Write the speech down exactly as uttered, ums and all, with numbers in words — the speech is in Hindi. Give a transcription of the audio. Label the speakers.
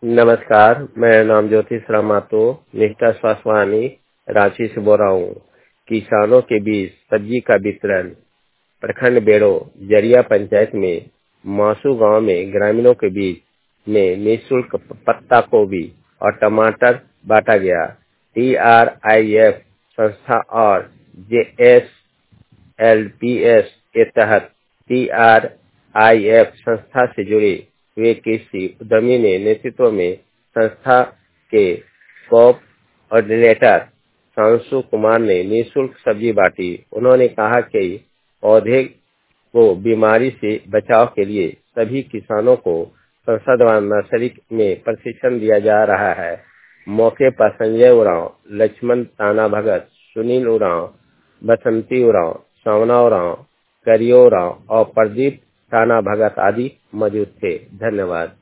Speaker 1: नमस्कार, मेरा नाम ज्योतिष राम मातो, निष्ठा स्वास्थ्यवाणी रांची से बोल रहा हूँ। किसानों के बीच सब्जी का वितरण प्रखंड बेड़ो जरिया पंचायत में मासू गांव में ग्रामीणों के बीच में निःशुल्क पत्ता गोभी और टमाटर बांटा गया। टी आर आई एफ संस्था और J S L P S के तहत टी आर आई एफ संस्था से जुड़े हुए कृषि उद्यमी ने नेतृत्व में संस्था के कोऑर्डिनेटर सांशु कुमार ने निःशुल्क सब्जी बांटी। उन्होंने कहा कि पौधे को बीमारी से बचाव के लिए सभी किसानों को संसद व नर्सरी में प्रशिक्षण दिया जा रहा है। मौके पर संजय उरांव, लक्ष्मण ताना भगत, सुनील उरांव, बसंती उरांव, सावना उरांव, करियो उरांव और प्रदीप ताना भगत आदि मौजूद थे। धन्यवाद।